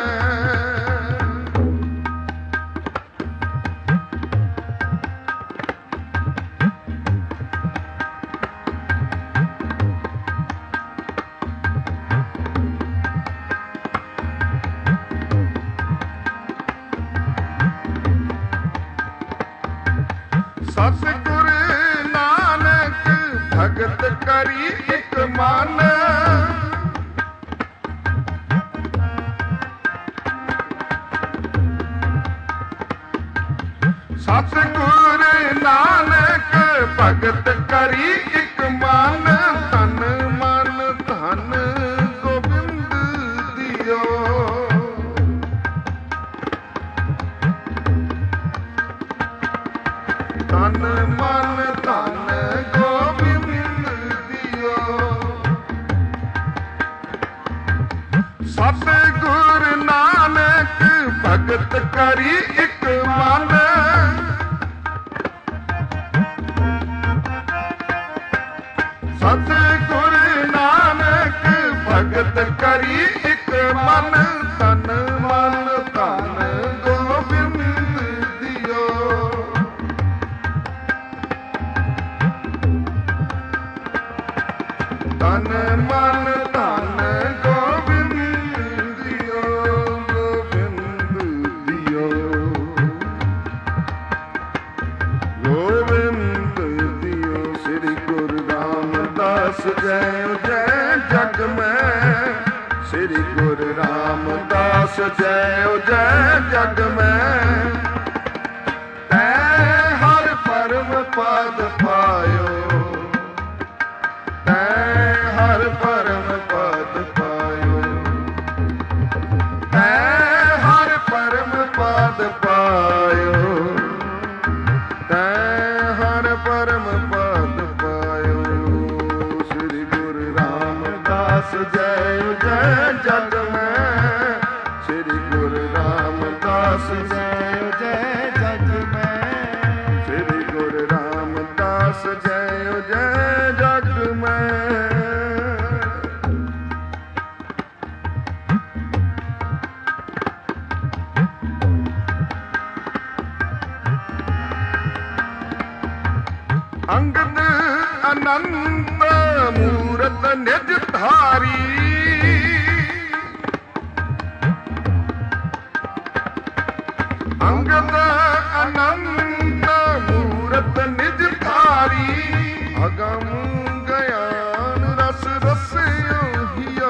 ਸਤਿਗੁਰ ਨਾਨਕ ਭਗਤ ਕਰੀ ਇਕ ਮਨ ਸਤਿਗੁਰ ਨਾਨਕ ਭਗਤ ਕਰੀ ਇਕ ਮਨ ਤਨ ਮਨ ਧਨ ਗੋਬਿੰਦ ਦਿਓ ਤਨ ਮਨ ਧਨ ਗੋਬਿੰਦ ਦਿਓ ਸਤਿਗੁਰ ਨਾਨਕ ਭਗਤ ਕਰੀ ਇਕ ਮਨ ਸਤਿਗੁਰ ਨਾਨਕ ਭਗਤ ਕਰੀ ਇਕ ਮਨ ਤਨ ਮਨ ਧਨ ਗੋਬਿੰਦ ਦਿਓ ਤਨ ਮਨ ਧਨ ਗੋਬਿੰਦ ਦਿਓ ਗੋਬਿੰਦ ਦਿਓ ਗੋਬਿੰਦ ਦਿਓ ਸ੍ਰੀ ਗੁਰੂ ਰਾਮਦਾਸ ਜੈ ਜੈ ਜਗ ਮੈਂ ਸ੍ਰੀ ਗੁਰੂ ਰਾਮਦਾਸ ਜੈ ਜੈ ਜਗ ਮੈਂ ਤੈ ਹਰ ਪਰਮ ਪਾਦ ਪਾਇਓ ਤੈ ਹਰ ਪਰਮ ਪਦ ਪਾਇਓ ਤੈ ਹਰ ਪਰਮ ਪਦ ਪਾਇਓ ਤੈ ਹਰ ਪਰਮ ਪਦ ਪਾਇਓ ਸ੍ਰੀ ਗੁਰੂ ਰਾਮਦਾਸ ਜੈ ਜੈ ਜਗ ਮੈਂ ਸ੍ਰੀ ਗੁਰੂ ਰਾਮਦਾਸ ਜੈ ਜੈ ਜਗ ਮੈਂ ਸ੍ਰੀ ਗੁਰੂ ਰਾਮਦਾਸ ਜੈ ਜੈ ਜਗ ਮੈਂ ਅੰਗਦ ਅਨੰਤ ਮੂਰਤ ਨਿਜ ਧਾਰੀ ਅੰਗਦ ਅਨੰਤ ਮੂਰਤ ਨਿਜ ਧਾਰੀ ਅਗਮ ਗਿਆਨ ਰਸ ਰਸਿਓ ਹਿਓ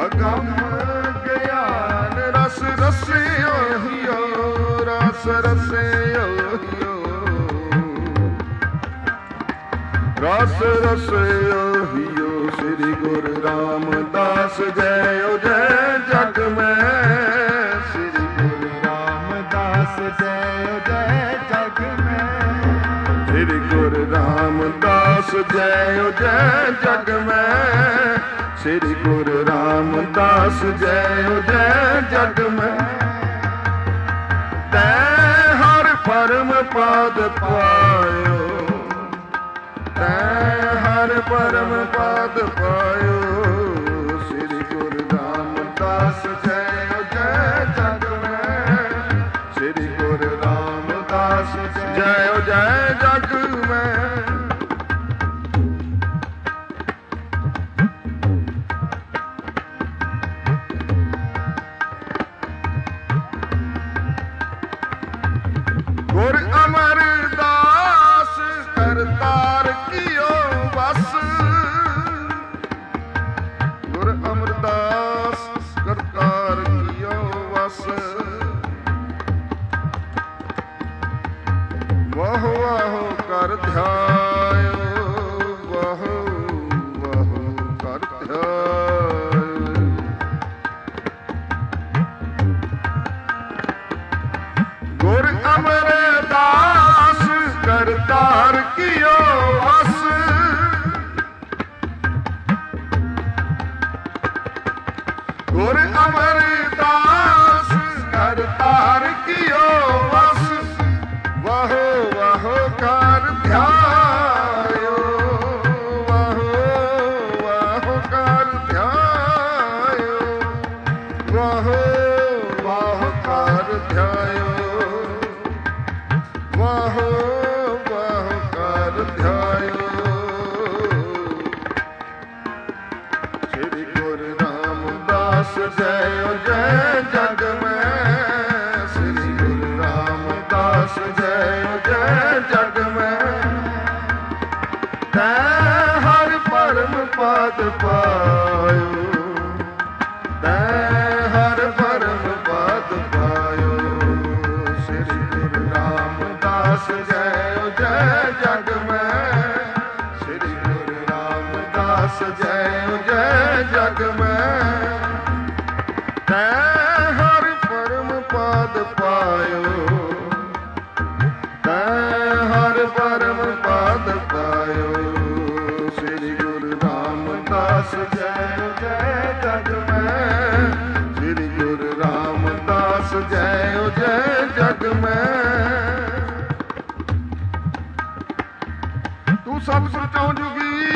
ਅਗੰਮ ਗਿਆਨ ਰਸ ਰਸਿਓ ਹਿਓ ਰਸ ਰਸਿਓ ਹਿਓ ਰਸ ਰਸਿਓ ਹਿਓ ਸ੍ਰੀ ਗੁਰੂ ਰਾਮਦਾਸ ਜੈ ਜੈ ਜਗ ਮੈਂ ਸ੍ਰੀ ਗੁਰੂ ਰਾਮਦਾਸ ਜੈ ਜੈ ਜਗ ਮੈਂ ਸ੍ਰੀ ਗੁਰੂ ਰਾਮਦਾਸ ਜੈ ਜੈ ਜਗ ਮੈਂ ਸ੍ਰੀ ਗੁਰੂ ਰਾਮਦਾਸ ਜੈ ਜੈ ਜਗ ਮੈਂ ਤੈ ਹਰ ਪਰਮ ਪਦ ਪਾਇਓ ਤੈ ਹਰ ਪਰਮ ਪਦ ਪਾਇਓ ਸ੍ਰੀ ਗੁਰੂ ਰਾਮਦਾਸ ਜੈ ਜੈ ਜਗ ਮੈਂ ਸ੍ਰੀ ਗੁਰੂ ਰਾਮਦਾਸ ਜੈ ਜੈ ਜਗ ਮੈਂ ਗੁਰ ਅਮਰਦਾਸ ਕਰਤਾਰ ਕੀਓ ਵਸ ਗੁਰ ਅਮਰਦਾਸ ਕਰਤਾਰ ਕੀਓ ਵਸ ਵਾਹ ਵਾਹ ਕਰ ਧਿਆਇਓ ਵਾਹ ਵਾਹ ਕਰ ਧਿਆਇਓ ਗੁਰ ਅਮਰਦਾਸ ਕਰਤਾਰ ਕੀਓ ਵਸ ਗੁਰ ਅਮਰਦਾਸ ਕਰਤਾਰ ਕੀਓ ਵਸ ਵਾਹ ਵਾਹ ਕਰ ਧਿਆਇਓ ਵਾਹ ਵਾਹ ਕਰ ਧਿਆਇਓ ਵਾਹ ਵਾਹ ਕਰ ਧਿਆਇਓ ਵਾਹ ਵਾਹ ਕਰ ਧਿਆਇਓ ਸ੍ਰੀ ਗੁਰੂ ਰਾਮਦਾਸ ਜੈ ਜੈ ਜਗ ਮੈਂ ਸ੍ਰੀ ਗੁਰੂ ਰਾਮਦਾਸ ਜੈ ਜੈ ਜਗ ਮੈਂ ਤੈ ਹਰ ਪਰਮ ਪਦ ਪਾਇਓ ਤੈ ਹਰ ਪਰਮ ਪਦ ਪਾਇਓ ਸ੍ਰੀ ਗੁਰੂ ਰਾਮਦਾਸ ਜੈ ਜੈ ਜਗ ਮੈਂ ਸ੍ਰੀ ਗੁਰੂ ਰਾਮਦਾਸ ਜੈ ਜੈ ਜਗ ਮੈਂ ਤੈ ਹਰ ਪਰਮ ਪਦ ਪਾਇਓ ਤੈ ਹਰ ਪਰਮ ਪਦ ਪਾਇਓ ਸ੍ਰੀ ਗੁਰੂ ਰਾਮਦਾਸ ਜੈ ਜੈ ਜਗ ਮੈਂ ਸ੍ਰੀ ਗੁਰੂ ਰਾਮਦਾਸ ਜੈ ਜੈ ਜਗ ਮੈਂ ਤੂੰ ਸਤਿਗੁਰ ਚੌ ਜੁਗੀ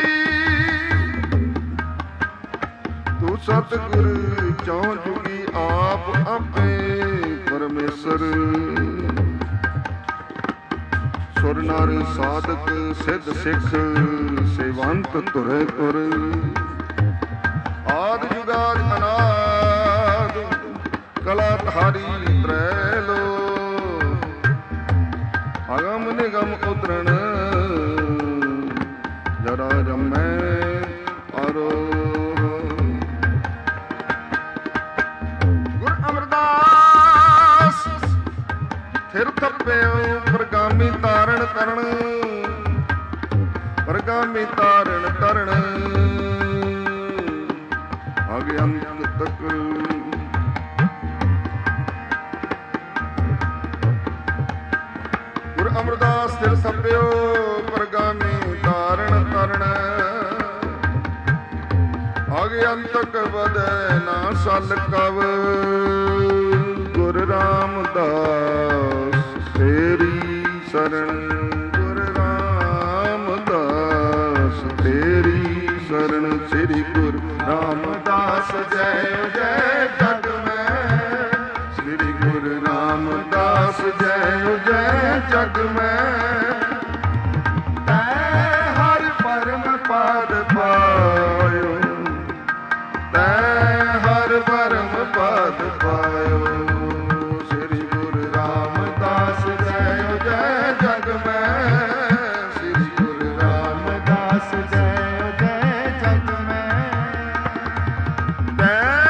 ਤੂੰ ਸਤਿਗੁਰ ਚੌ ਜੁਗੀ ਆਪ ਆਪੇ ਪਰਮੇਸ਼ਰ ਸੁਰ ਨਰ ਸਾਧਕ ਸਿੱਧ ਸਿੱਖ ਸੇਵੰਤ ਧੁਰੇ ਤੁਰ ਆਦਿ ਜੁਗਾਦ ਅਨਾਦ ਕਲਾ ਧਾਰੀ ਤ੍ਰੈ ਲੋ ਅਗਮ ਨਿਗਮ ਉਤਰਣ ਜਰਾ ਰਮੈ ਅਰੋਹ ਗੁਰ ਅਮਰਦਾਸ ਫਿਰ ਥੱਪਿਓ ਪ੍ਰਗਾਮੀ ਤਾਰਨ ਤਰਨ ਪ੍ਰਗਾਮੀ ਤਾਰਨ ਤਰਨ ਅਗੇ ਅੰਤ ਤੱਕ ਗੁਰ ਅਮਰਦਾਸ ਫਿਰ ਥੱਪਿਓ ਪ੍ਰਗਾਮੀ ਤਾਰਨ ਤਰਨ ਅਗੇ ਅੰਤਕ ਵਧੈ ਨਾ ਸਲ ਕਵ ਗੁਰ ਰਾਮਦਾਸ ਤੇਰੀ ਸ਼ਰਨ ਗੁਰ ਰਾਮਦਾਸ ਤੇਰੀ ਸ਼ਰਨ ਸ੍ਰੀ ਗੁਰੂ ਰਾਮਦਾਸ ਜੈ ਜੈ ਜਗ ਮੈਂ ਸ੍ਰੀ ਗੁਰੂ ਰਾਮਦਾਸ ਜੈ ਜੈ ਜਗ ਮੈਂ ਤੈ ਹਰ ਪਰਮ ਪਦ ਪਾਇਓ ਤੈ ਹਰ ਪਰਮ ਪਦ ਪਾਇਓ ਸ੍ਰੀ ਗੁਰੂ ਰਾਮਦਾਸ ਜੈ ਜੈ ਜਗ ਮੈਂ ਸ੍ਰੀ ਗੁਰੂ ਰਾਮਦਾਸ ਜੈ ਜੈ ਜਗ ਮੈਂ ਤੈ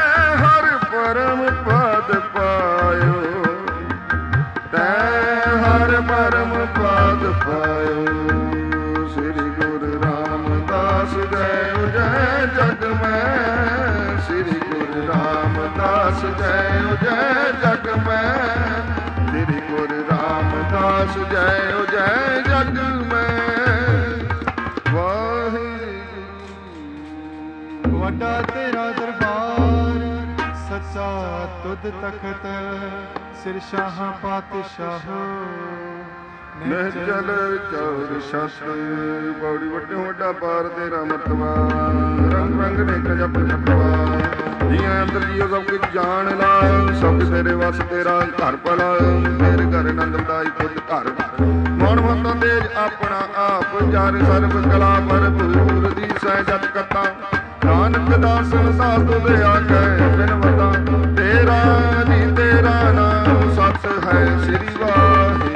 ਮੈਂ ਸ੍ਰੀ ਗੁਰੂ ਰਾਮਦਾਸ ਜੈ ਜੈ ਜਗ ਮੈਂ ਸ੍ਰੀ ਗੁਰੂ ਰਾਮਦਾਸ ਜੈ ਜੈ ਜਗ ਮੈਂ ਵਾਹਿਗੁਰੂ ਵੱਡਾ ਤੇਰਾ ਦਰਬਾਰ ਸੱਚਾ ਤੁਧ ਤਖਤ ਸਿਰ ਸ਼ਾਹ ਪਾਤਸ਼ਾਹ ਨਿਹਚਲ ਚੌਰ ਛਤ ਬੌੜੀ ਵੱਡਿਓ ਵੱਡਾ ਪਾਰ ਤੇਰਾ ਮਰਤਬਾ ਰੰਗ ਰੰਗ ਨੇ ਜਪ ਜਪਵਾ ਜੀਆਂ ਅੰਦਰ ਜੀਓ ਸਭ ਕੁਝ ਜਾਣ ਲਾ ਸਭ ਤੇਰੇ ਵਸ ਤੇਰਾ ਘਰ ਭਲਾ ਤੇਰੇ ਘਰ ਆਨੰਦ ਦਾਈ ਖੁਦ ਘਰ ਮਨ ਮਤਾਂ ਤੇਜ ਆਪਣਾ ਆਪ ਜਰ ਸਰਬ ਕਲਾ ਭਰਪੂਰ ਦੀ ਸਹਿ ਜਤ ਕਤਾ ਨਾਨਕ ਦਾਸ ਸਾਧੂ ਦੇ ਆਗੇ ਬਿਨ ਵਤਾ ਤੇਰਾ ਜੀ ਤੇਰਾ ਨਾਮ ਸਤ ਹੈ ਸ੍ਰੀ ਵਾਹਿਗੁਰੂ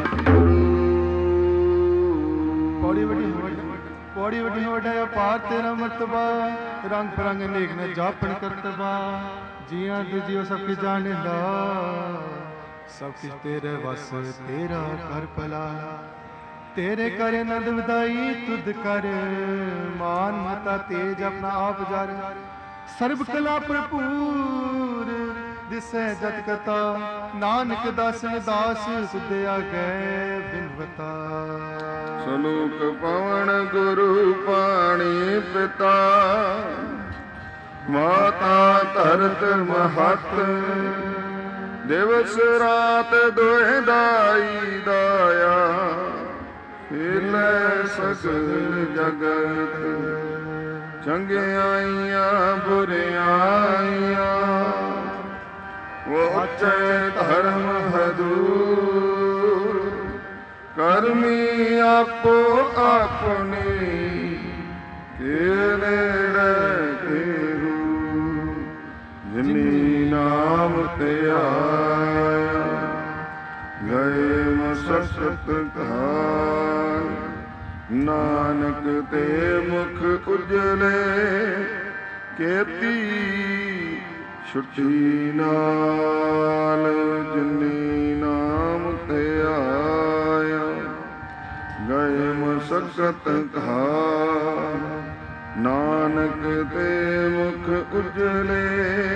ਪੌੜੀ ਵੱਡੀ ਵੱਡਾ ਅਪਾਰ ਤੇਰਾ ਮਰਤਬਾ ਰੰਗ ਬਰੰਗ ਨੇਕ ਨੇ ਜਾਪਣ ਕਰਤਬਾ ਜੀਆਂ ਤੇ ਜੀਓ ਸਭ ਕੀ ਜਾਣਦਾ ਸਭ ਕੁਛ ਤੇਰੇ ਵਸ ਤੇਰਾ ਕਰ ਭਲਾ ਤੇਰੇ ਕਰ ਆਨੰਦ ਵਧਾਈ ਤੁਧ ਕਰ ਮਾਨ ਮਤਾ ਤੇਜ ਆਪਣਾ ਆਪ ਜਰ ਸਰਬ ਕਲਾ ਭਰਪੂਰ ਦਿਸੈ ਜਤ ਕਤਾ ਨਾਨਕ ਦਾਸਨ ਦਾਸ ਤੁਧ ਆਗੇ ਬਿਨਵਤਾ ਸਲੋਕ ਪਵਨ ਗੁਰੂ ਪਾਣੀ ਪਿਤਾ ਮਾਤਾ ਧਰਤ ਮਹਤ ਦਿਵਸ ਰਾਤ ਦੋਇ ਦਾਈ ਦਾਇਆ ਹਿਲੇ ਸਗਲ ਜਗਤ ਚੰਗਿਆਈਆਂ ਬੁਰਿਆਈਆਂ ਉੱਚੇ ਧਰਮ ਹਦੂਰ ਕਰਮੀ ਆਪੋ ਆਪਣੀ ਕਿਹੜੇ ਕੇਰੂ ਜਿਨੀ ਨਾਮ ਤੇ ਆਇਆ ਗਏ ਮਸਕਤ ਘਾਰ ਨਾਨਕ ਤੇ ਮੁਖ ਉਜਲੇ ਕੇਤੀ ਛੁੱਟੀ ਨਾਲ ਜਿਨੀ ਨਾਮ ਤੇ ਆਇਆ ਗਏ ਮਸਕਤ ਘਾਰ ਨਾਨਕ ਤੇ ਮੁਖ ਉਜਲੇ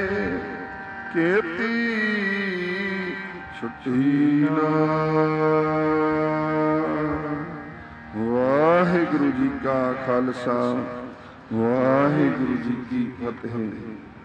ਕੇਤੀ ਛੁੱਟੀ ਨਾਲ। ਵਾਹਿਗੁਰੂ ਜੀ ਕਾ ਖਾਲਸਾ ਵਾਹਿਗੁਰੂ ਜੀ ਕੀ ਫਤਿਹ।